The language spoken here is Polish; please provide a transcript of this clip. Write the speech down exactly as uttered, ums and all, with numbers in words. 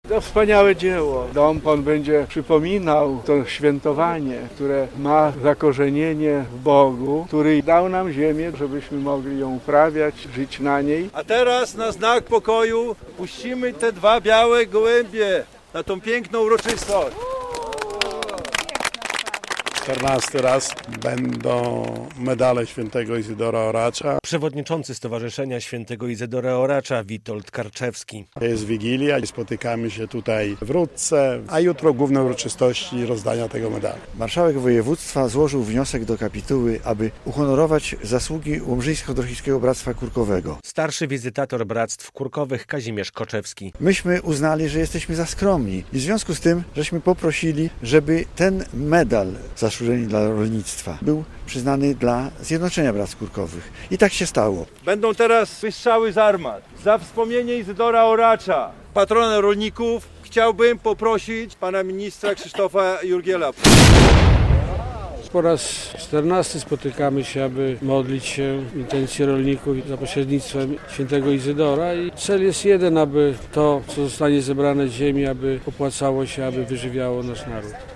To wspaniałe dzieło. Dom Pan będzie przypominał to świętowanie, które ma zakorzenienie w Bogu, który dał nam ziemię, żebyśmy mogli ją uprawiać, żyć na niej. A teraz na znak pokoju puścimy te dwa białe gołębie na tą piękną uroczystość. czternasty raz będą medale świętego Izydora Oracza. Przewodniczący Stowarzyszenia Świętego Izydora Oracza Witold Karczewski. Jest Wigilia i spotykamy się tutaj w Rudce, a jutro główne uroczystości rozdania tego medalu. Marszałek województwa złożył wniosek do kapituły, aby uhonorować zasługi Łomżyńsko-Drohiskiego Bractwa Kurkowego. Starszy wizytator Bractw Kurkowych Kazimierz Koczewski. Myśmy uznali, że jesteśmy za skromni i w związku z tym, żeśmy poprosili, żeby ten medal zasłużony dla rolnictwa był przyznany dla Zjednoczenia Bractw Kurkowych. I tak się stało. Będą teraz wystrzały z armat. Za wspomnienie Izydora Oracza, patrona rolników, chciałbym poprosić pana ministra Krzysztofa Jurgiela. Po raz czternasty spotykamy się, aby modlić się w intencji rolników za pośrednictwem świętego Izydora i cel jest jeden, aby to, co zostanie zebrane z ziemi, aby opłacało się, aby wyżywiało nasz naród.